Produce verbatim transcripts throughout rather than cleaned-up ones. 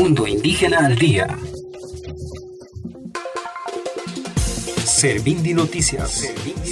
Mundo Indígena al Día. Servindi Noticias.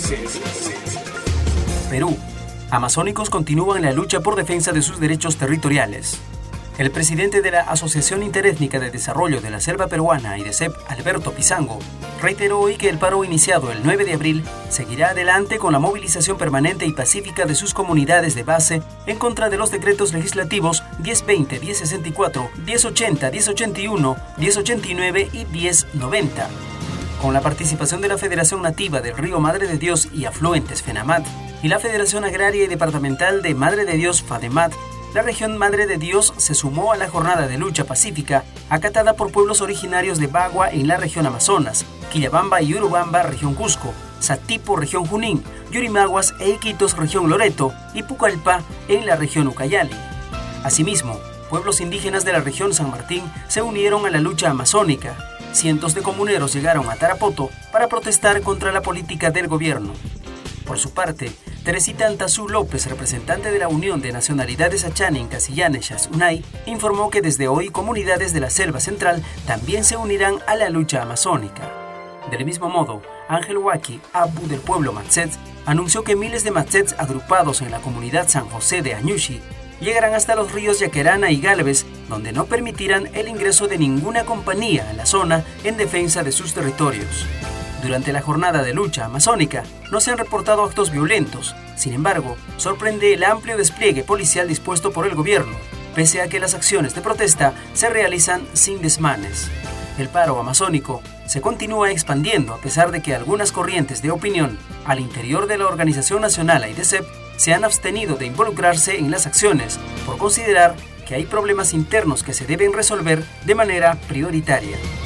Perú. Amazónicos continúan la lucha por defensa de sus derechos territoriales. El presidente de la Asociación Interétnica de Desarrollo de la Selva Peruana, AIDESEP, Alberto Pizango, reiteró hoy que el paro iniciado el nueve de abril seguirá adelante con la movilización permanente y pacífica de sus comunidades de base en contra de los decretos legislativos diez veinte, diez sesenta y cuatro, diez ochenta, diez ochenta y uno, diez ochenta y nueve y diez noventa. Con la participación de la Federación Nativa del Río Madre de Dios y Afluentes, FENAMAT, y la Federación Agraria y Departamental de Madre de Dios, FADEMAT, la región Madre de Dios se sumó a la jornada de lucha pacífica acatada por pueblos originarios de Bagua en la región Amazonas, Quillabamba y Urubamba, región Cusco, Satipo, región Junín, Yurimaguas e Iquitos, región Loreto, y Pucallpa en la región Ucayali. Asimismo, pueblos indígenas de la región San Martín se unieron a la lucha amazónica. Cientos de comuneros llegaron a Tarapoto para protestar contra la política del gobierno. Por su parte, Teresita Antazú López, representante de la Unión de Nacionalidades Achane en Casillanes, UNAI, informó que desde hoy comunidades de la Selva Central también se unirán a la lucha amazónica. Del mismo modo, Ángel Huaki, abu del pueblo Matsets, anunció que miles de Matsets agrupados en la comunidad San José de Añushi llegarán hasta los ríos Yaquerana y Galvez, donde no permitirán el ingreso de ninguna compañía a la zona en defensa de sus territorios. Durante la jornada de lucha amazónica no se han reportado actos violentos. Sin embargo, sorprende el amplio despliegue policial dispuesto por el gobierno, pese a que las acciones de protesta se realizan sin desmanes. El paro amazónico se continúa expandiendo a pesar de que algunas corrientes de opinión al interior de la Organización Nacional AIDESEP se han abstenido de involucrarse en las acciones por considerar que hay problemas internos que se deben resolver de manera prioritaria.